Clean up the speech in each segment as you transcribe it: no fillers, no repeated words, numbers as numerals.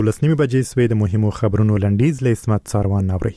لسنیمه بجې سوی د مهمو خبرونو لنډیز له اسمت ساروان ناوري.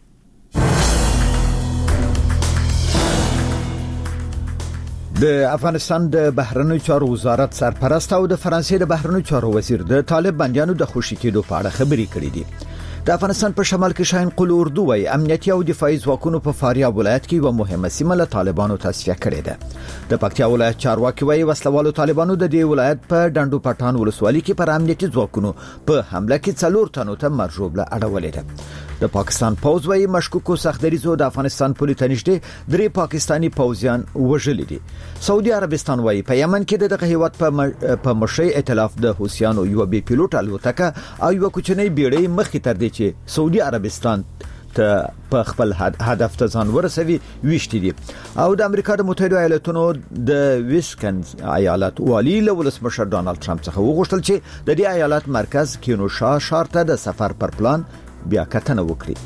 د افغانستان د بهرنیو چارو وزارت سرپرست او د فرانسې د بهرنیو چارو وزیر د طالب بندیانو د خوشی کېدو په اړه خبرې کړې دي. د افغانستان په شمال کې شاهین قل اردو وای امنیتي او دفاعي ځواکونو په فاریاب ولایت کې یو مهمه سیمه له طالبانو تصفیه کړې ده. د پکتیا ولایت چارواکي وای وسلوالو طالبانو د دې ولایت په ډنډو پټان ولسوالۍ کې پر امنیتي ځواکونو په حمله کې 4 تنو ته مرجوبله اړولې ده. د پاکستان پوځ وای مشکوکو سختدریزو د افغانستان پولیس نږدې 3 پاکستانی پوځیان وژلي دي. سعودي عربستان وای په یمن کې دغه هیواد په مشي ائتلاف د حوثیانو یو بي پیلوټ الوتکه او یو کوچنی بیړۍ مخې تر دې چې سعودي عربستان ته په خپل هدف ته ځان ورسوي ویشتي دي. او د امریکا د متحده ایالاتونو د ویسکنز ایالت والی له ولسمشر ډانلډ ټرمپ څخه وغوښتل چې د دې ایالت مرکز کینوشا ښار ته د سفر پر پلان بیا کتنه وکړي.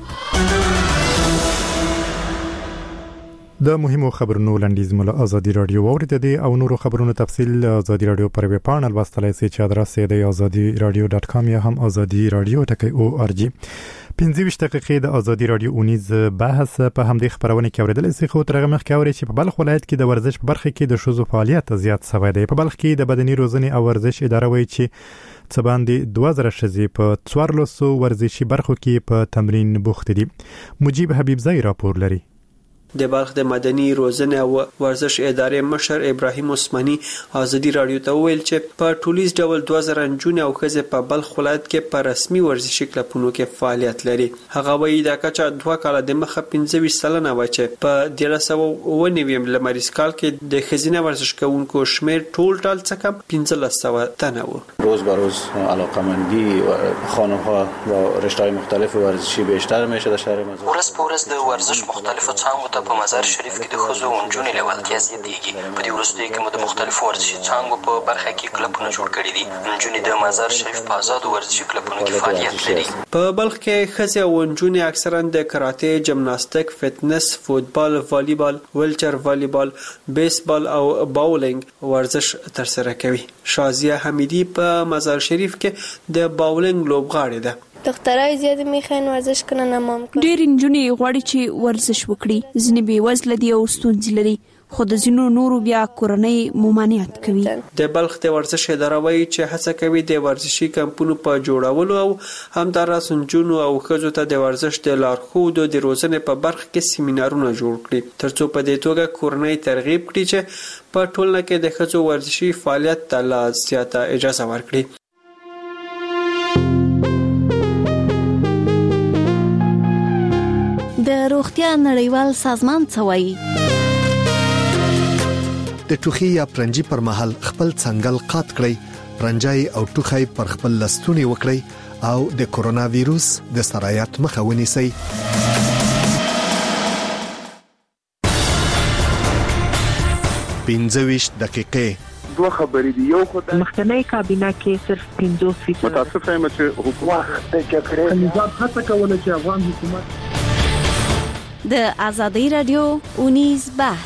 د مهمو خبرونو لنډیز مله ازادي رادیو اورید دي او نورو خبرونو تفصیل ازادي رادیو پر ویب پاڼه لوستلای شئ چې ادرس یې د azadiradio.com یا هم azadiradio.org. 15 دقیقې د ازادي رادیو اونیز بحث په همدې خبرونه کې اوریدل شي. خو ترغه مخ کې اوري چې په بلخ ولایت کې د ورزش په برخه کې د شوزو فعالیت زیات شوی دی. په بلخ کې د بدني روزنې او ورزش اداره وایي چې څه باندې 2000 شزې په 1400 ورزشي برخو کې په تمرین بوخت دي. مجيب حبیب زئی راپور لري. د بلخ د مدني روزنه او ورزش ادارې مشر ابراهیم عثماني ازادي رادیو ته ویل چې په ټولیز ډول 2000 جون او خزه په بلخ ولایت کې په رسمي ورزشي کلبونو کې فعالیت لري. هغه وایي دا کچا 2 کاله د مخه 15 سلنه و چې په 1390 لمریز کال کې د خزینه ورزش کوونکو شمیر ټول څخه 1500 تنه و. روز به روز علاقمندی خانه‌ها و رشته‌های مختلف ورزشی بیشتر میشه در شهر مزار. ورځ په ورځ د ورزش مختلفو څانګو په مزار شریف کې د خزو اونجونې لیوالتیا زیاتېږي. په دې وروستیو کې مو د مختلفو ورزشي څانګو په برخه کې کلبونه جوړ کړي دي. اونجونې د مزار شریف په آزادو ورزشي کلبونو کې فعالیت لري. په بلخ کې خزه اونجونې اکثرا د کراته، جمناستیک، فټنس، فوتبال، والیبال، ویلچر والیبال، بیسبال او باولینګ ورزش ترسره کوي. شازیه حمیدی په مزار شریف کې د باولینګ لوبغاړې ده. دخترای زیات میخوان ورزش کنه نمام کنه. ډېر نجونې غواړي چې ورزش وکړي. ځینې بې وزله دي او ستونزې لري. خو د ځینو نورو بیا کورنۍ ممانعت کوي. د بلخ د ورزش اداره وایي چې هڅه کوي د ورزشي کمپونو په جوړولو او همداراز نجونو او ښځو ته د ورزش د لارښودو د روزنې په برخه کې سیمینارونه جوړ کړي ترڅو په دې توګه کورنۍ ترغیب کړي چې په ټولنه کې د ښځو ورزشي فعالیت ته لا زیاته اجازه ورکړي. د روغتیا نړیوال سازمان څه وایي؟ د ټوخي یا پرنجي پر مهال خپل څنګل قات کړئ، پرنجای او ټوخی پر خپل لستونی وکړئ او د کورونا وایروس د سرایت مخه ونیسئ. 25 دقیقې دوه خبرې دي. یو خدای مخکنی کابینه کې صرف 50% متاسف یم چې حکومت د کړې نظام هڅه کوله چې افغان حکومت د ازادي رادیو اونیز بحث.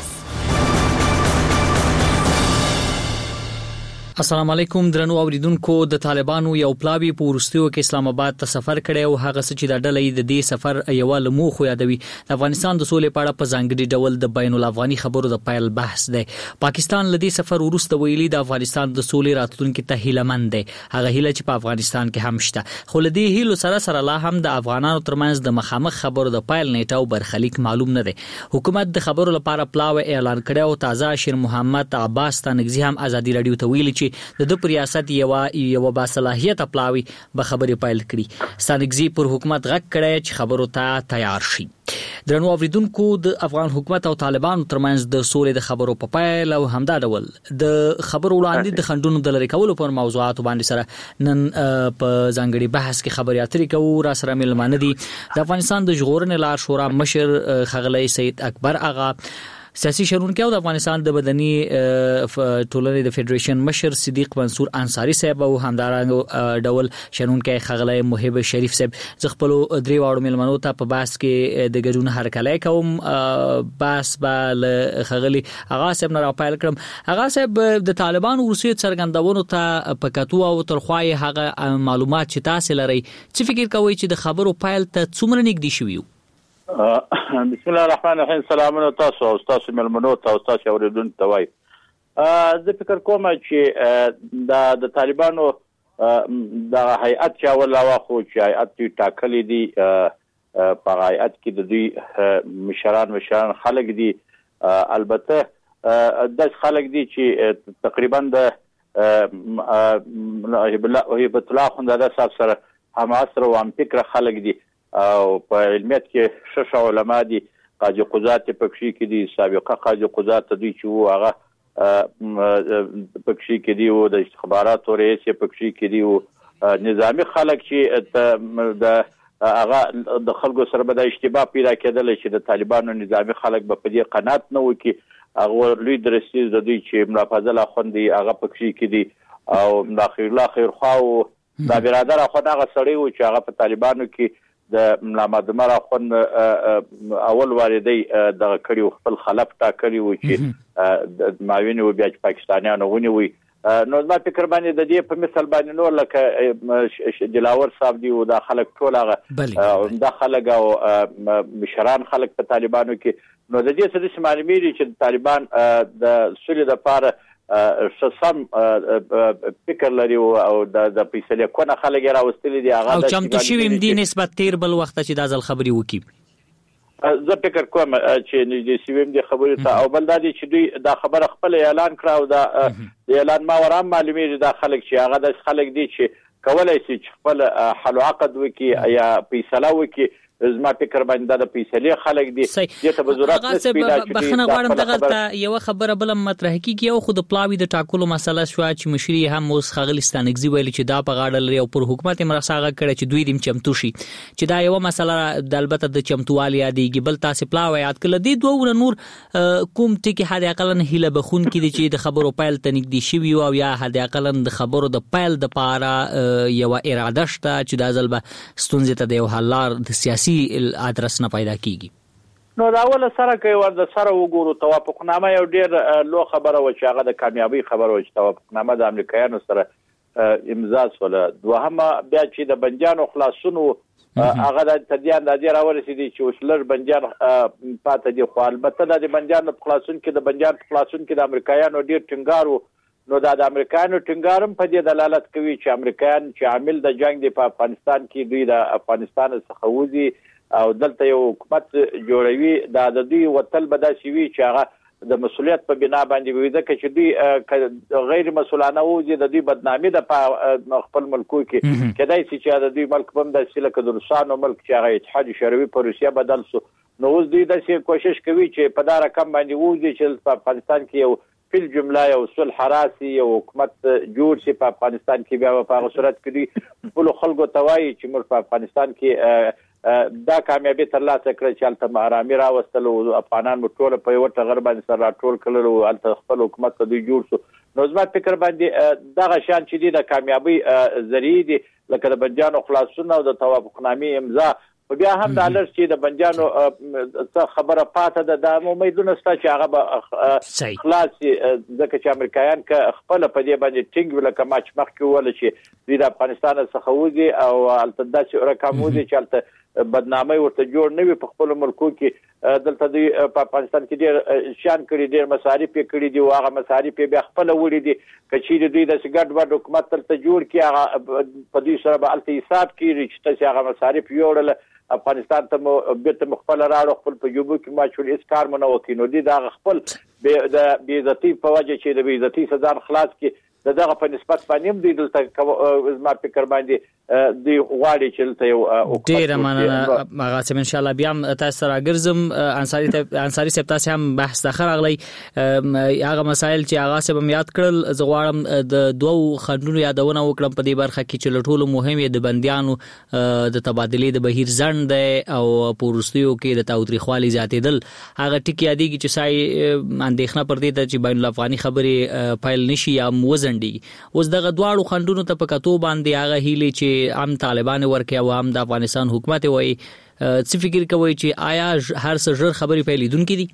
السلام علیکم درنو اوریدونکو. د طالبانو یو پلاوی په ورستیو کې اسلام آباد ته سفر کړی او هغه چې د ډلې د دې سفر یو لمو خو یادوي د افغانستان د سولې په اړه په ځانګړي ډول د بین الافغاني خبرو د پایل بحث دی. پاکستان لدی سفر ورسته ویلي د افغانستان د سولې راتلونکو ته هیلهمند دی. هغه هیله چې په افغانستان کې هم شته، خو لدی هیلو سره لا هم د افغانانو ترمنځ د مخامخ خبرو د پایل نیټه او برخلیک معلوم نه دی. حکومت د خبرو لپاره پلاوی اعلان کړی او تازه شیر محمد عباس تنگزی هم ازادي رادیو ته ویلي چې د ریاست یو باصلاحیت پلاوی به خبرې پایل کړي. ستانګزی پر حکومت غږ کړی چې خبرو ته تیار شي. درنو اوریدونکو د افغان حکومت او طالبانو ترمنځ د سولې د خبرو په پایل او همدا ډول د خبرو وړاندې د خندونو د لری کولو پر موضوعات باندې سره نن په ځانګړي بحث کې خبري اترې کوو. را سره ملمانه دي د افغانستان د ژغورنې لار شورا مشر ښاغلی سید اکبر اغا، سیاسي شنونکي او د افغانستان د مدني ټولنې د فدریشن مشر صدیق منصور انصاری صاحب او همدارنګه ډول شنونکي خغله محب شریف صاحب ز خپل درې واړو ملمنو ته په باس کې د ګډون هرکلی کوم. باس بل خغلی اغا صاحب نه راپایل کړم. اغا صاحب د طالبان ورسې څرګندونو ته پکاتو او ترخوای هغه معلومات چې تاسو لري چې فکر کوئ چې د خبرو پایل ته څومره نږدې شوی؟ بسم الله الرحمن الرحیم. سلامونه تاسو او تاسو ملمنو ته او تاسو اوریدونکو ته وای. زه فکر کوم چې د طالبانو د هیئت چې اول واخو چې هیئت ټاکلې دي په هیئت کې د دوی مشران خلک دي. البته د خلک دي چې تقریبا د هیبت الله خوندزاده صاحب سره هم عصر او هم فکر خلک دي او په علمیت کې شش علما دي. قاضي قضات پکشي کې دي، سابقه قاضي قضات دوی چې وو هغه پکشي کې دي او د استخباراتو رئیس پکشي کې دي او نظامی خلک چې د هغه د خلکو سره به د اشتباه پیدا کېدل چې د طالبانو نظامی خلک به په دې قناعت نه وکي. هغه لوی درسي د دوی چې ملافظل اخوندي هغه پکشي کې دي او اخر الله خیر خو دا برادر اخوند هغه سړی و چې هغه په طالبانو کې د ملامدمر اخوند اول واردی د کړي خپل خلف ټاکلی و چې د معاون و بیا پاکستانیانو ونیوي. نو ما فکر باندې د دې په مثال باندې نور لکه دلاور صاحب دی او د خلک ټول هغه د خلک او مشران خلک په طالبانو کې. نو د دې څه د معلومي چې طالبان د سولې لپاره سم فکر لري او د پیسې کونه خلک راوستل دي هغه او چمتو شویم دي نسبت تیر بل وخت چې د ځل خبري وکي. زه فکر کوم چې نږدې سویم دي خبرې ته او بل دا دي چې دوی دا خبره خپل اعلان کړه او دا اعلان ما ورام معلومي دا خلک چې هغه د خلک دي چې کولای شي چې خپل حل عقد وکي یا فیصله وکي. زما فکر باندې د فیصلې خلک دي چې ته ضرورت نشي پیدا چې بخنه غواړم دغه یو خبره بل مطرح کیږي او خود پلاوی د ټاکلو مسله شو چې مشري هم اوس خغلستانګزي ویل چې دا په غاړه لري او پر حکومت مرساغه کړي چې دوی دیم چمتو شي چې دا یو مسله د البته د چمتوالي یادېږي. بل تاسو پلاوی یاد کړل دي دوه نور کوم ټکی هدا اقلن هله بخون کې چې د خبرو پایل تنګدي شي او یا هدا اقلن د خبرو د پایل د پاره یو اراده شته چې د ځلبه ستونزې ته د یو حلار د سیاسي ادرس نه پیدا کیږي. نو دا ول سره کوي ورته سره وګورو توافقنامه یو ډیر لو خبره و چې هغه د کامیابی خبره و چې توافقنامه د امریکایانو سره امضا شوله. دوهمه بیا چې د بنجانو خلاصونو هغه د تدیان د دې راورسېدي چې وسلر بنجان پاتې دي خو البته د بنجانو خلاصون کې د بنجان خلاصون کې د امریکایانو ډیر ټینګارو. نو دا د امریکایانو ټینګارم په دې دلالت کوي چې امریکایان چې عامل د جنگ دی په افغانستان کې دوی د افغانستان څخه وځي او دلته یو حکومت جوړوي. دا د دوی وتل بداسي وی چې هغه د مسولیت په بنا باندې وي ځکه چې دوی غیر مسؤلانه وځي د دوی بدنامي د خپل ملکو کې کدای چې د دوی ملک بم د سلک د روسانو ملک چې هغه اتحاد شوروي په روسیا بدل شو. نو اوس دوی د کوشش کوي چې په دا رقم باندې وځي چې په افغانستان کې یو فل جمله یو صلح حراسي یو حکومت جوړ شي په افغانستان کې. بیا په هغه صورت کې ټول خلکو توای چې موږ په افغانستان کې دا کامیابی ترلاسه کړ چې الته آرامي راوستل او افغانان ټول په یو ټغر باندې سره ټول کړل او الته خپل حکومت ته دوی جوړ شو. نو زما فکر باندې دغه شان چې د کامیابی ذریعہ دي لکه د بنجانو خلاصونه او د توافقنامې امضا. بیا هم د الرس چې د بنجانو خبره پاته د امیدونه ستا چې هغه به خلاص ځکه چې امریکایان که خپل په دې باندې ټینګ ولکه ما چې مخکې وویل چې دوی د افغانستان څخه وځي او هلته داسې رقم وځي چې هلته بدنامۍ ورته جوړ نه وي په خپلو ملکو کې. دلته دوی په افغانستان کې ډېر شان کړي ډېر مصارف یې کړي دي او هغه مصارف یې بیا خپله وړي دي. که چیرې دوی داسې ګډ وډ حکومت دلته جوړ کړي هغه په دوی سره به هلته حساب کېږي چې تاسې هغه مصارف یوړله افغانستان ته مو بیرته خپل راړو خپل په جوبو کې ماچول هیڅ کار مو نه وکړي. نو دي دا خپل د بې عزتۍ په وجه چې د بې عزتۍ ځان خلاص کړي دغه په نسبت باندې دوی دلته زما فکر باندې دوی غواړي چې دلته یو ډیر مننه مغاسم ان شاء الله بیا تاسو سره ګرځم انصاری صاحب تاسو هم بحث ته راغلی هغه مسایل چې هغه سبم یاد کړل زه غواړم د دوو خندونو یادونه وکړم په دې برخه کې چې لټول مهم د بنديانو د تبادلې د بهیر ځند او پورستیو کې د تاوتریخوالي زیاتېدل هغه ټکی یادېږي چې سای اندېښنه پر دې چې بین الافغاني خبرې فایل نشي یا موزنډي اوس دغه دواړو خندونو ته په کتو باندې هغه هیله چې عام طالبان ورکه او عام د افغانستان حکومت وایي څه فکر کوي چې آیا هر څه ژر خبرې پیلیدونکې دي؟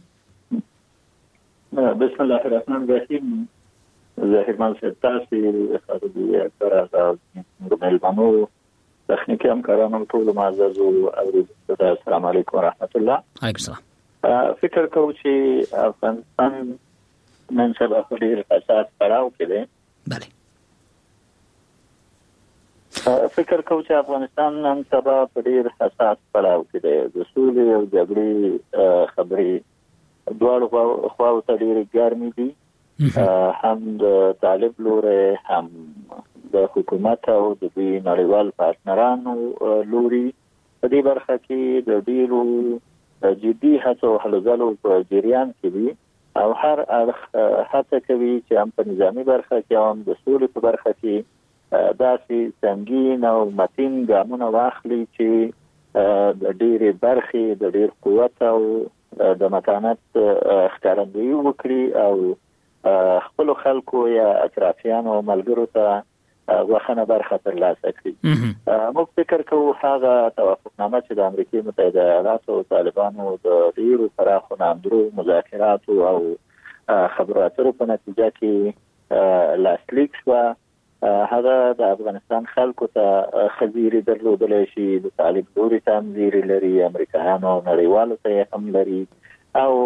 بسم الله الرحمن الرحیم. ظاهر مان ستاسي خاطري اکثر ملمنو تخنیکی همکارانو ټول معزز او السلام علیکم ورحمت الله. علیکم السلام. فکر کوم چې افغانستان نن سبا په ډیر حساس پړاو کې دی. بله. فکر کوم چې افغانستان نن سبا په ډیر حساس پړاو کې دی. د سولې او جګړې خبرې دواړو خواو ته ډیر ګرمې دي، هم د طالب لوري هم د حکومت او د نړیوال پارتنرانو لوري. په دې برخه کې د ډیرو جدي هڅو هلو ځلو په جریان کې دي او هر اړخ هڅه کوي چې هم په نظامی برخه کې هم د سولې په برخه کې داسې سنگین او متین ګامونه واخلي چې د ډېرې برخې د ډېر قوت او د متانت ښکارندویي وکړي او خپلو خلکو یا اطرافیانو او ملګرو ته وخنه برخه ترلاسه کړي. موږ فکر کوو هغه توافقنامه چې د امریکا متحده ایالاتو او طالبانو د ډېرو پراخو نامدرو مذاکراتو او خبرو اترو په نتیجه کې لاسلیک شوه، هغه د افغانستان خلکو ته خزيري درلودلی شي، د طالب لوري ته هم زیری لري، امریکایانو او نړیوالو ته هم لري او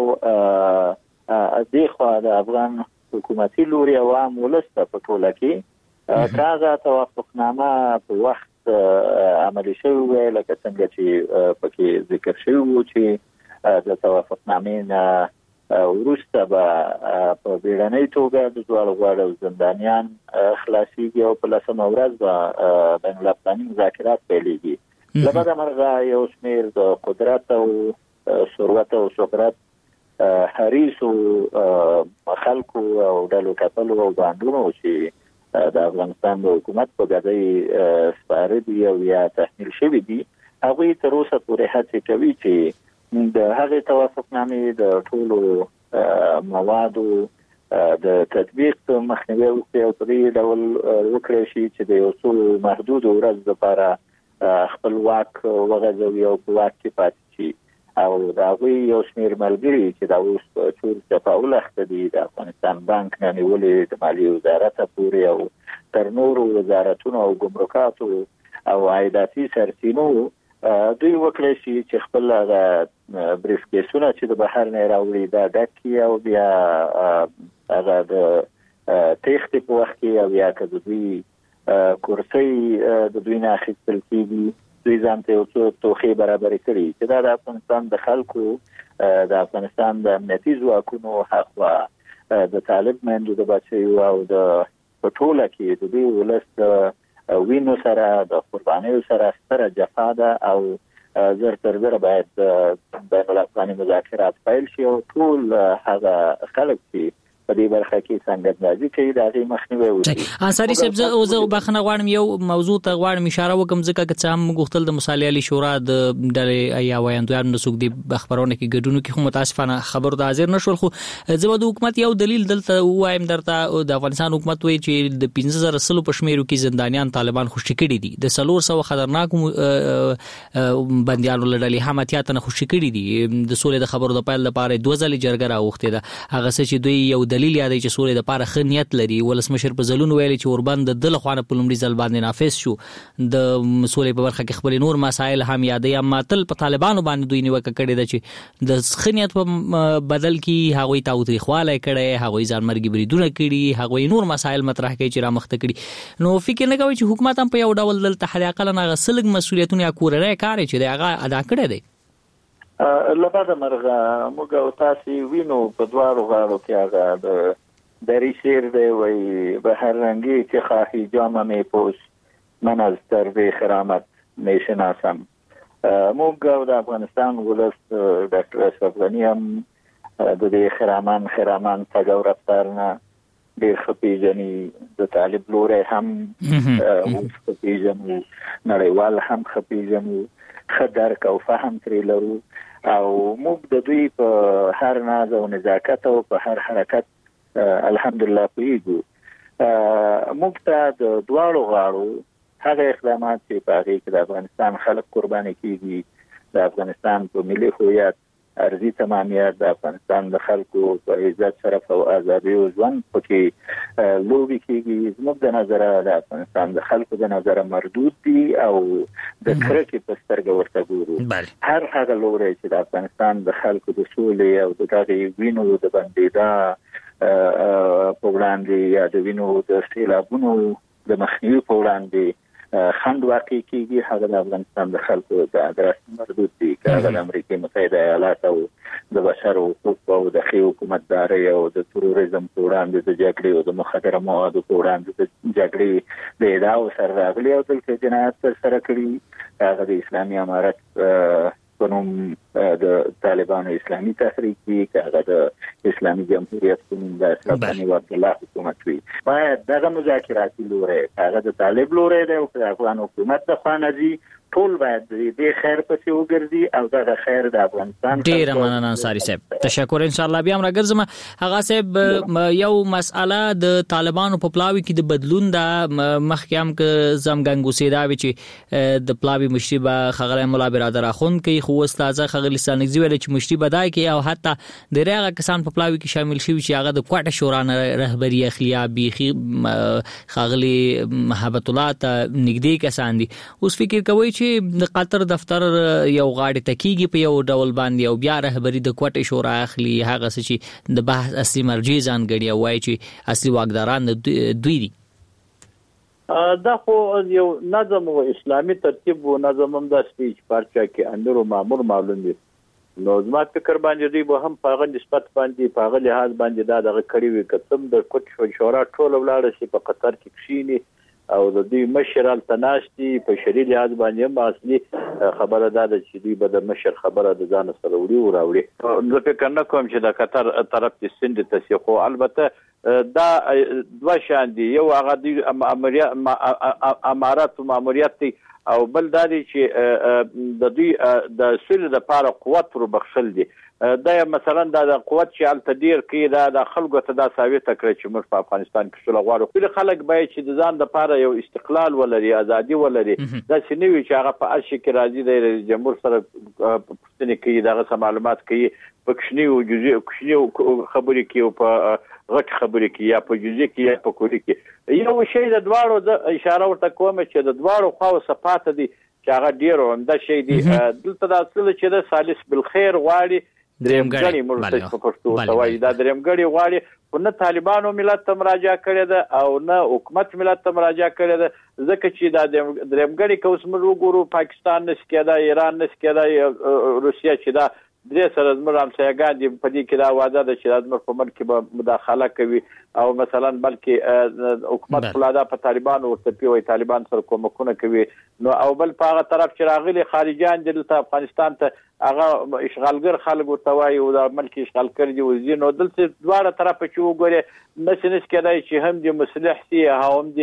دې خوا د افغان حکومتي لوري او عام ولس ته په ټوله کې کاغه توافقنامه په وخت عملي شوی وی لکه څنګه چې پکې ذکر شوی وو چې د توافقنامې نه وروسته به په بیړنۍ توګه د دوه غواړو زندانیان خلاصيږي او په لسمه ورځ به بین الافغاني مذاکرات پیلېږي. له بده مرغه یو شمېر د قدرت او ثروت او شهرت حریصو خلکو او ډلو کتلو او باندونو چې د افغانستان د حکومت په ګډۍ سپاره دي او یا تحمیل شوي دي، هغوی تر اوسه پورې هڅې کوي چې د هغې توافقنامې د ټولو موادو د تطبیق مخنیوي وکړي او په دې ډول وکړی شي چې د یو څو محدودو ورځو لپاره خپل واک وغځوي او په واک کې پاتې شي او د هغوی یو شمېر ملګري چې دا اوس په چور چپاول اخته دي، د افغانستان بانک نه نیولې د مالیې وزارت پورې او تر نورو وزارتونو او ګمرکاتو او عایداتي سرچینو دوی وکړی شي چې خپل بریف کیسونه چې د بهر نه راوړي دا ډک کړي او بیا هغه د تېښتې په وخت کې او یا که د دوی کورسۍ د دوی نه اخیستل کېږي، دوی ځان ته یو څو توخې برابرې کړي چې دا د افغانستان د خلکو د افغانستان د امنیتي ځواکونو هخوا د طالب میندو د بچیو او د په ټوله کې د دوی ولس د وینو سره د قربانیو سره ستره جفا ده او زر تر زره باید بین الافغاني مذاکرات پیل شي او ټول هغه خلک چې په دې برخه کې څنګه اندازې کوي دا غي مخنیوي وکړي. انصاری صاحب زه بخنه غواړم یو موضوع ته غواړم اشاره وکم ځکه چې هم غوښتل د مصالحه علی شورا د ډلې یا وایندویانو نسوک دی خبرونه کې ګډونو کې خو متاسفانه خبر د حاضر نشول، خو زه د حکومت یو دلیل دلته وایم درته د افغانستان حکومت وایي چې د 15000 سلو پښمیرو کې زندانیان طالبان خوشی کړي دي، د 300 خطرناک بنديانو لړلې حماتیات نه خوشی کړي دي، د سولې د خبرو د پایل لپاره 2000 جرګه راوخته ده، هغه چې دوی یو دلیل یادی چې سولې د لپاره خنیت لري. ولسمشر په ځلون ویلي چې اوربند د خوانه په لومړي ځل باندې نافذ شو، د سولې په برخه کې خپل نور مسایل هم یادي، اما تل په طالبانو باندې دوی نیوکه کړې ده چې د خنیت په بدل کې هغوی تاوتریخواله کړي، هغوی ځان مرګي بریدونه کړي، هغوی نور مسایل مطرح کوي چې را مخته کړي. نو فکر نه کوي چې حکومت هم په یو ډول دلته حد اقل نه غسلګ مسولیتونه یا کورره کار چې هغه ادا کړی دی. لبعد مرغه موږ او تاسو وینو په دواړو غاړو کې هغه د دری شعر دی وی به هر رنگی که خواهی جام می پوش من از درد خرامت می شناسم. موږ د افغانستان ولس ډاکټر اشرف غني هم د دې خرامان تګو رفتار نه ډېر خپېژني، د طالب لوري هم خپېژني، نړیوال هم خپېژني، ښه درک او فهم ترې لرو او موږ د دوی په هر ناز او نزاکت او په هر حرکت الحمدلله پوهیږو. موږ ته د دواړو غاړو هغه اقدامات چې په هغې کې د افغانستان خلک قرباني کېږي، د افغانستان په ملي هویت ارضي تمامیت، د افغانستان د خلکو په عزت شرف او ازادي او ژوند پکې لوبې کېږي، زموږ د نظره د افغانستان د خلکو د نظره مردود دي او د کرکې په سترګه ورته ګورو. هر هغه لوری چې د افغانستان د خلکو د سولې او د دغې وینو د بندېدا په وړاندې یا د وینو د سیلابونو د مخنیوي په وړاندې خنډ واقع کیږي، هغه د افغانستان د خلکو د ادرس مردود دي، که هغه د امریکا متحده ایالات او د بشر حقوق او د ښې حکومتدارۍ او د تروریزم په وړاندې د جګړې او د مخدره موادو په وړاندې د جګړې د ادعاو سره راغلي او دلته جنایت ترسره کړي، هغه د اسلامي امارت په نوم د طالبانو اسلامي تحریک دي، که هغه د اسلامي جمهوریت په نوم د اشرف غني عبدالله حکومت وي. باید دغه مذاکراتي لوری هغه د طالب لوری دی او که د افغان حکومت د خوا نه ځي، ټول باید دې خیر پسې وګرځي او دغه خیر د افغانستان. ډېره مننه انصاري صاحب، تشکر. ان شاء الله بیا هم راګرځم. هغه صاحب یو مسأله د طالبانو په پلاوي کې د بدلون د مخکې هم که زمګنګوسي دا وي چې د پلاوي مشري به خغله مولا برادر اخوند کوي، خو استاد خغلی سانګزي ویل چې مشري بدای کوي او حتی د هغه کسان په پلاوي کې شامل شوي چې هغه د کوټه شورا رهبری اخلیا بيخي خغلی محبت الله ته نږدې کسان دي. اوس فکر کوي چې د قطر دفتر یو غاړه تکیږي په یو ډول باندې او بیا رهبری د کوټه شورا اخلي، هغه څه چې د بحث اصلي مرجع ځان غړي او وایي چې اصلي واکداران دوی دي. دا خو یو نظم او اسلامي ترتیب او نظم هم د سپیچ پارچا کې امیر او مامور معلوم دي. نو زما فکر باندې دوی به هم په هغه نسبت باندې په هغه لحاظ باندې دا دغه کړی وي کتم د کوټ شورا ټول ولاړ شي په قطر کې کښینی او د دوی مشرال تناشتي په شری لحاظ باندې هم اصلي خبره ده چې دوی به د مشر خبره د ځان سره وړي او راوړي. زه فکر نه کوم چې د قطر طرف کې سند تسخو، البته دا دوه شان دي، یو هغه د امارات او ماموریت دي او بل دا دي چې د دوی د سولې لپاره قوت ور بخښل دي. دا مثلا د قوت چې التدیر کې د خلکو ته دا ثابت کړی چې موږ په افغانستان کې څه غواړو. ټول خلک باید چې د ځان لپاره یو استقلال ولري، ازادي ولري. دا چې نوی چې هغه په ارشي کې راځي د جمهور سره پښتني کې دغه معلومات کوي، په کښنی او جزئي خبرې کې او په غټ خبرې کې یا په جزئي کې یا په کوري کې. یو شی د دواړو د اشاره ورته کوم چې د دواړو خواو صفات دي چې هغه ډیرو همدا شی دي. دلته د اصل چې د ثالث بالخير غواړي درېمګړی مرتج په پښتو توای دا درېمګړی غواړي، خو نه طالبانو ملت ته مراجعه کړې ده او نه حکومت ملت ته مراجعه کړې ده، ځکه چې دا درېمګړی که اوس موږ وګورو پاکستان نس کېدا، ایران نس کېدا، روسیا چې دا درې سره زموږ همسایګان دي په دې کې دا وعده ده چې زموږ په ملک کې به مداخله کوي او مثلا بلکې حکومت فلادا په طالبانو ورته پیوي طالبان سره کومکونه کوي. نو او بل په هغه طرف چې راغلي خارجيان دلته افغانستان ته هغه اشغالګر خلک ورته وایي او د ملک اشغال کړي دي وزي. نو دلته دواړه طرف چې وګوري نس کېدای چې هم دي مصلح سي هم دي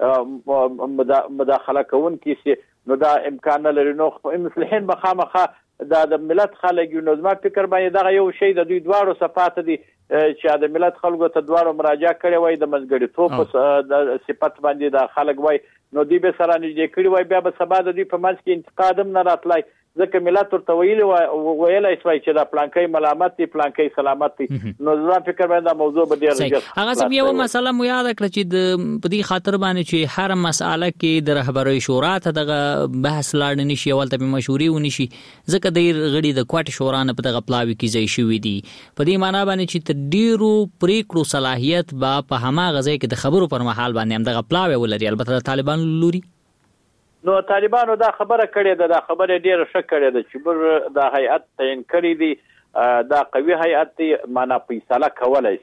مداخله کوونکي سي، نو دا امکان لري. نو مصلحین مخامخه دا د ملت خلک نو زما فکر باندې دا یو شی د دوی دواړو صفات دي چې د ملت خلکو ته دواړو مراجعه کړي وای د منځګړیتوب د صفات باندې د خلک وای نو دی به سره نږدې کړي وای بیا به سبا د دوی په منځ کې انتقاد هم نه راتلای، ځکه ملت ورته ویلای شوی چې دا پلانکۍ ملامت دي پلانکۍ سلامت دي. نو زما فکر باندې دا موضوع به ډیر هغه سم یو مسله مو یاد کړ چې د په دې خاطر باندې چې هر مساله کې د رهبرۍ شورا ته دغه بحث لاړ نشي ولته به مشوري ونشي، ځکه د غړي د کوټ شورا نه په دغه پلاوي کې ځای شوی دي. په دې معنی باندې چې تر ډیرو پریکړو صلاحیت با په هماغه ځای کې د خبرو پر مهال باندې هم دغه پلاوي ولري. البته طالبان لوري نو طالبانو دا خبره کړې ده، دا خبره ډیره ښه کړې ده چې بر دا هیئت تعین کړی دی، دا قوي هیئت دی، معنا فیصله کولای شي.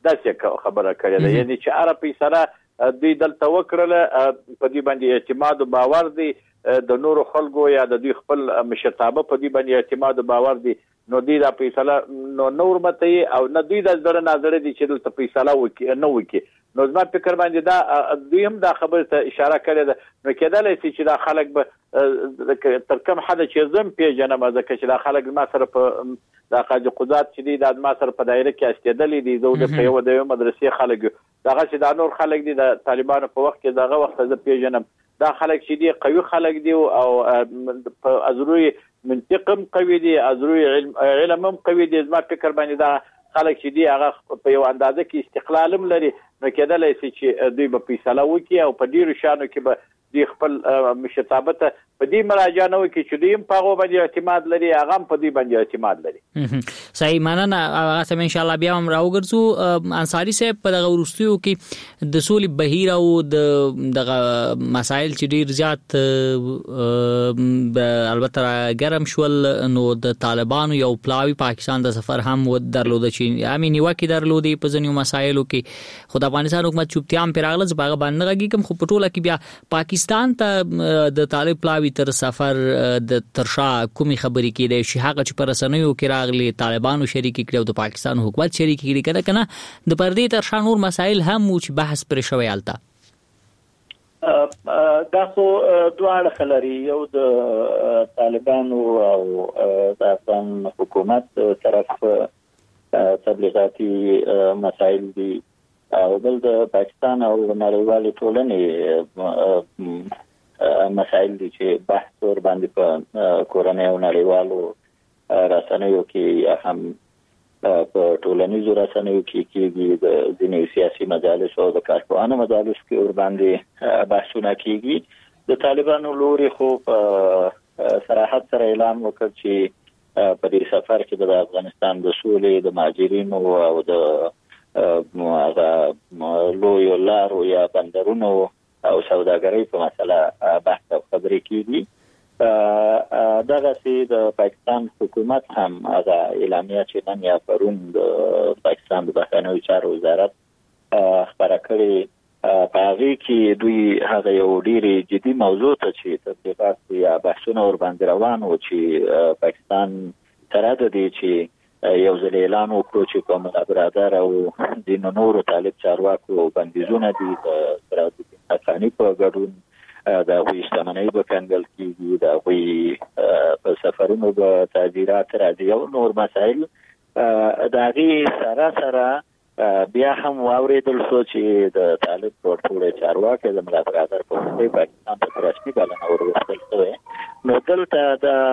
داسې خبره کړې ده. یعنی چې هر فیصله دوی دلته وکړله په دې باندې اعتماد او باور دی د نورو خلکو یا د دوی خپل مشرتابه په دې باندې اعتماد او باور دی. نو دوی دا فیصله نور مته او نه دوی د زړه نظر دي چې دلته فیصله وکړي نه وکړي. نو زما فکر باندې دا دوی هم دا خبره ته اشاره کړې ده. نو کېدلی شي چې دا خلک به تر کوم حد چې زم پیژنم ځکه چې دا خلک ما سره په دا قاضي قضات چې دي دا ما سره په دایره کې استدلې دي زه په یو د مدرسې خلک دغه چې دا نور خلک دي د طالبانو په وخت کې دغه وخت زه پیژنم دا خلک چې دي قوي خلک دي او په ازروي منطقم قوي دي ازروي علم هم قوي دي. زما فکر باندې دا خلک چې دي هغه په یو اندازه کې استقلال هم لري. نو کېدلی شي چې دوی به فیصله وکړي او په ډیرو شانو کې به دوی خپل مشرتابه ته په دې مراجعه نه وکړي چې دوی هم په هغو باندې اعتماد لري هغه هم په دوی باندې اعتماد لري. صحیح مننه. هغه سم ان شاء الله بیا هم راوګرځو. انصاری صاحب په دغه وروستیو کې د سولې بهیر او دغه مسایل چې ډیر زیات البته ګرم شول نو د طالبانو یو پلاوی پاکستان د سفر هم درلود چې امي نیوکه درلودې په ځینو مسایلو کې. خو د افغانستان حکومت چوپتیا هم پراغله زباغه باندې غږی کوم خو په ټوله کې بیا پاکستان ته د طالب پلاوی تر سفر د ترشا کومي خبرې کېدې شي هغه چې پر رسنیو کې راغلي طالبانو شریک کړي او د پاکستان حکومت شریک کړي کنه د پردې ترشا نور مسایل هم چې بحث پر شوی الته دا خو دواړه خلري یو د طالبانو او د افغان حکومت طرف تبلیغاتي مسایل دي او بل د پاکستان او نړیوالې ټولنې مسایل دي چې بحث ور باندې په کورنۍ او نړیوالو رسنیو کې هم په ټولنیزو رسنیو کې کېږي د ځینې سیاسي مجالس او د کارپوهانو مجالس کې ور باندې بحثونه کېږي. د طالبانو لوري خو په صراحت سره اعلان وکړ چې په دې سفر کې د افغانستان د سولې د مهاجرینو او د لویو لارو یا بندرونو او سوداګرۍ په مسله بحث او خبرې کېږي. دغه سي د پاکستان حکومت هم هغه اعلامیه چې نن یا پرون د پاکستان د بهرنیو چارو وزارت خبره کړې په هغه کې دوی هغه یو ډېری جدي موضوع ته چې تبلیغات یا بحثونه ور باندې روان و چې پاکستان سره د دې چې یو ځل اعلان وکړو چې په مخابراتدار او د نورو طالب چارواکو بندیزونه دي د سرحدي حقانی په ګډون د غوي شتمنۍ به کنګل کیږي د غوي په سفرونو به تعزیرات راځي او نور مسایل د غي سره بیا هم واوریدل شو چې د طالب ټول چارواکي د مخابراتدار په واسطه پاکستان ته رسمي بلنه ورکړل شوې. نو دلته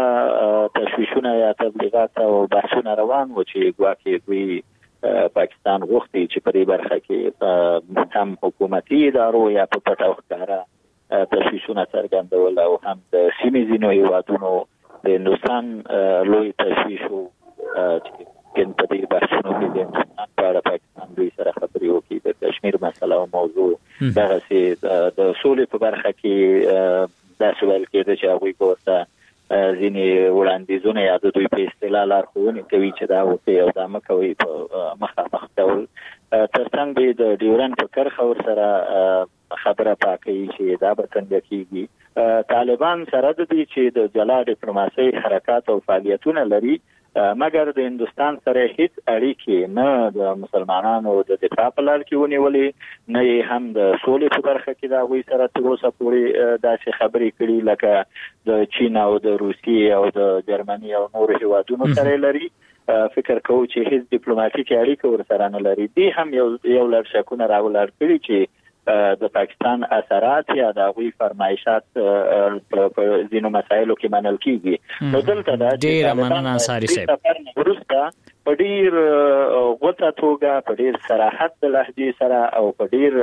د تشویشونه یا تبلیغات او بحثونه روان و چې ګواکې دوی پاکستان غوښتي چې په دې برخه کې هم حکومتي ادارو یا په پټه ښکاره تشویشونه څرګندول او هم د سیمې ځینو هیوادونو د هندوستان لوی تشویش و چې په دې بحثونو کې د هندوستان په اړه پاکستان دوی سره خبرې وکړي د کشمیر مسله او موضوع دغسې د سولې په برخه کې دا سوال کېده چې هغوی ورته ځینې وړاندیزونه یا د دوی په اصطلاح لارښوونې کوي چې دا وکړئ او دا مه کوئ په مخامخ ډول. تر څنګ به د ډیورنډ په کرښه ورسره خبره پاکوي چې دا به څنګه کېږي. طالبان سره د دې چې د جلا ډیپلوماسۍ حرکات او فعالیتونه لري مګر د هندوستان سره هیڅ اړیکې نه د مسلمانانو د دفاع په لار کې ونیولې نه هم د سولې په برخه کې دا وی سره تر اوسه پورې داسې خبرې کړي لکه د چین او د روسیې او د جرمني او نورو هیوادونو سره لري. فکر کوو چې هیڅ ډیپلوماټیک اړیکه ورسره نه لري. دي هم یو لړ شکونه راولاړ کړي چې د پاکستان اثرات یا د غوي فرمایشات په ځینو مسایلو کې منل کیږي. نو دلته دا ډیر مننه انصاری صاحب ورسته په ډیر غوته توګه په ډیر صراحت د لهجې سره او په ډیر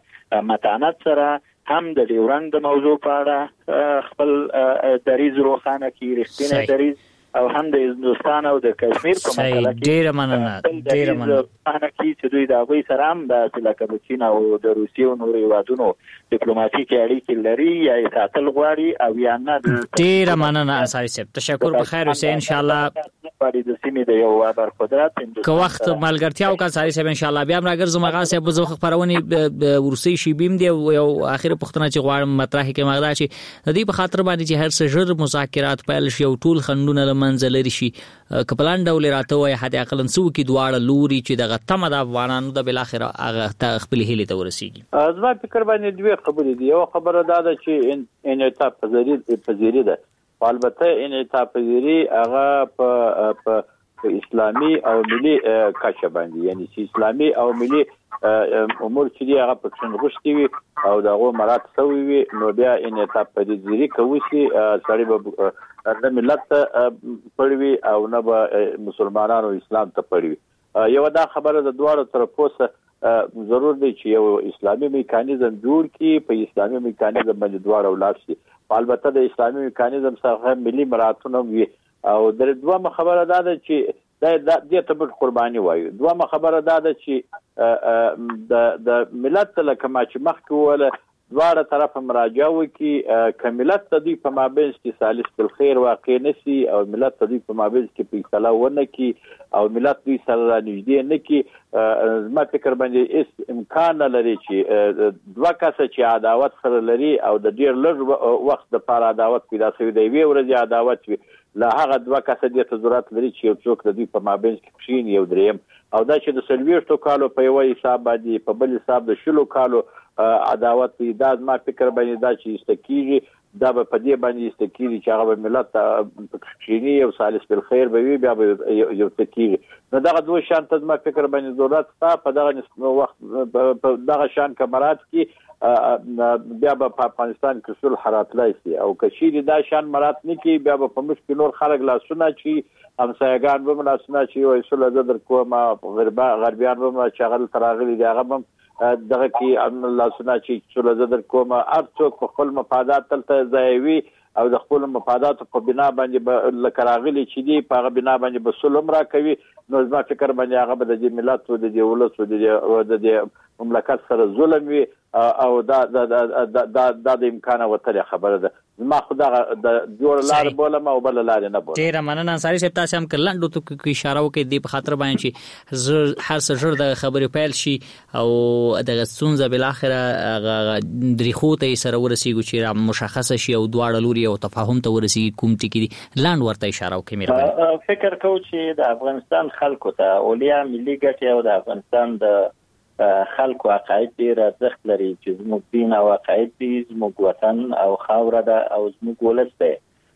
متانت سره هم د ډیورنډ موضوع په اړه خپل دریز روښانه کړي رښتینی دریز او هم د هندوستان او د کشمیر په مسله کې ډیر مننه چې دوی دا غوي سره هم د لکه چین او د روسیې او نورو هیوادونو ډیپلوماټیک اړیکې لري یا ساتل غواړي او یا نه. ډیر مننه انصاری صاحب تشکر. بخیر اوسئ ان شاء الله غواړي د سیمې د یو ابرقدرت که وخت ملګرتیا او کساري صاحب ان شاء الله بیا راګرځم هغه صاحب زه خبرونه ورسي شي بیم دی یو اخر پښتنه چې غواړم مطرح کې مغدا شي د دې په خاطر باندې چې هر څه ژر مذاکرات پیل شي او ټول خندونه لمنځل لري شي کپلان ډول راته وای حد اقلن سو کې دواړه لوري چې دغه تمه د افغانانو د بل اخر هغه خپل هلي ته ورسیږي زما فکر باندې دوه خبرې دي یو خبره دا ده چې انعطاف پذیری ده البته انعطاف پذیری هغه په اسلامي او ملي کچه باندې یعنی چې اسلامي او ملي امور چې هغه په څنګه وي او دغه مراد سوي وي نو بیا انعطاف پذیری کوي چې سړی به د ملت پړوي او نه به مسلمانانو اسلام ته پړوي یو دا خبره د دوه طرفو ضرور دی چې یو اسلامي میکانیزم جوړ کی په اسلامي میکانیزم باندې دوه ولر شي البته د اسلامي میکانیزم څخه ملي مراتونه وي او د دوه خبره دا ده چې د ته قرباني وایي دوه خبره دا ده چې د ملت لکه ما چې مخکې وله دواړه طرف مراجعه وکي کملت تدی په مابین کې سالس بالخير واقع نشي او ملت تدی په مابین کې فیصله ونه کی او ملت دوی سره نږدې نه کی ما فکر باندې اس امکان لري چې دوه کسه چې عداوت سره لري او د ډیر لږ وخت د پاره عداوت پیدا شوی دی وی ورځي عداوت وی لا هغه دوه کسه د ضرورت لري چې یو څوک د دې په مابین کې کښین یو دریم او دا چې د سلويرتو کالو په یو حساب باندې په بل حساب د شلو کالو عداوت دا ما فکر باندې دا چې استکیږي دا په دې باندې استکیږي چې هغه ملت پکښینی او سالس بالخير به وي بیا یو تکیږي نو دا دوه شان ته ما فکر باندې ضرورت تا په دغه وخت په دغه شان کمرات کې بیا په افغانستان کې صلح راتلای شي او کشيري دا شان مرات نه کې بیا په مشکل نور خلک لاسونه چې همسایگان به لاسونه چې وای صلح در کومه غربیان به شغل تراغلي دغه دغه کې الله سنا چې صلح در کومه ارڅوک په خپل مفادات تلته ځایوي او د خپل مفادات په بنا باندې لکراغلي چې دی په بنا باندې به صلح را کوي نو زما فکر باندې هغه به د ملت او د ولس او د مملکت سره ظلم وي او دا د امکان وتره خبره ده ما خدا د جوړ لار بولم او بل لار نه بولم ډیر مننه انصاری صاحب تاسو هم کلندو ته اشاره وکړئ د په خاطر باندې چې هر څه ژر د خبرې پیل شي او د سونزه بل اخره دريخو ته سره ورسیږي چې مشخصه شي او دواړه لوري او تفاهم ته ورسیږي کوم ټکی دي لاند ورته اشاره وکړئ مهرباني فکر کوم چې د افغانستان خلکو ته اولیا ملي ګټه او د افغانستان د خلکو عقاید ډیر ارزښت لري چې زموږ دین او عقاید دي زموږ وطن او خاوره ده او زموږ ولس ده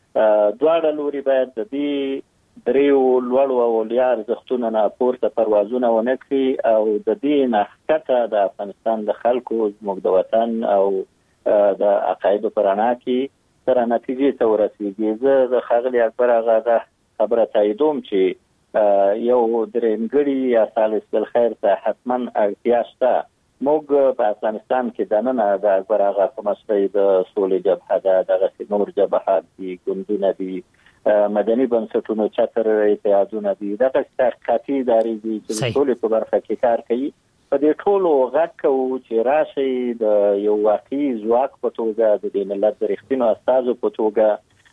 دواړه لوري باید د دې دریو لوړو اولیا ارزښتونو نه پورته پروازونه ونه کړي او د دې نه ښکته د افغانستان د خلکو زموږ د وطن او د عقاید پرانا کې سره نتیجې ته ورسیږي زه د خاغلی اکبر هغه خبره تاییدوم چې یو درېمګړي یا سالس بالخير ته حتما اړتیا شته موږ په افغانستان کې د نن د اکبر هغه په مسلې د سولې جبهه د نور جبهات دي ګوندونه دي مدني بنسټونو چتر اتحادونه دي دغه تحقیقاتي ادارې دي چې ټول په برخه کې کار کوي په دې ټولو غږ کوو چې راشي د یو واقعي ځواک په توګه د ملت د رښتینو استازو په توګه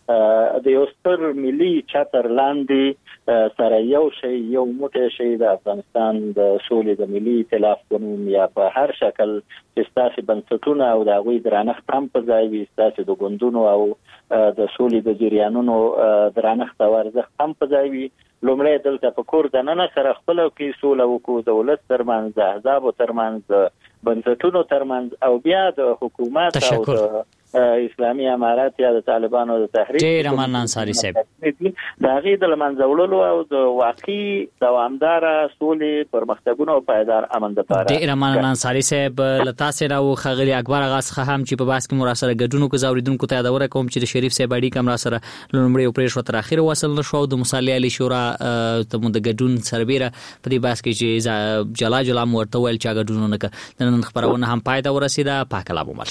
د یو ستر ملي چتر لاندې سره یو شی یو موټی شی د افغانستان د سولې د ملي ائتلاف قانون یا په هر شکل چې ستاسو بنسټونه او د غوي درنښت هم په ځای وي ستاسو د ګوندونو او د سولې د جریانونو درنښت او ارزښت هم په ځای وي لومړی دلته په کور د نن سره خپل کې سولې وکړو د ولس ترمنځ احزاب ترمنځ بنسټونو ترمنځ او بیا د حکومت او د اسلامي امارات یا د طالبانو د تحریک ډیر مننه انصاری صاحب دا غي د منځولو او د واقعي دوامدار سولې پرمختګونو او پایدار امن لپاره ډیر مننه انصاری صاحب لتا سره او خغلی اکبر غاس هم چې په باس کې مراسله ګډونو کو زاوریدونکو ته یادونه کوم چې شریف صاحب اړیکه کم را سره لومړی او پرېښو تر اخر وصل نشو د مصالح علی شورا ته مد ګډون سربېره په دې باس کې چې جلا مرته ول چې ګډونو نه نن خبرونه هم پایده ورسیده پاکلا بومل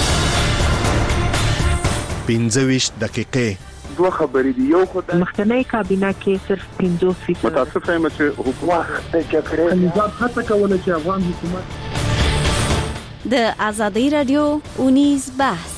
15 دقیقې دوه خبرې دی یو خدای مخکنی کابینه کې صرف 50% متاسف یم چې حکومت جګړه نظام هڅه کوله چې افغان حکومت د ازادي رادیو اونیز بحث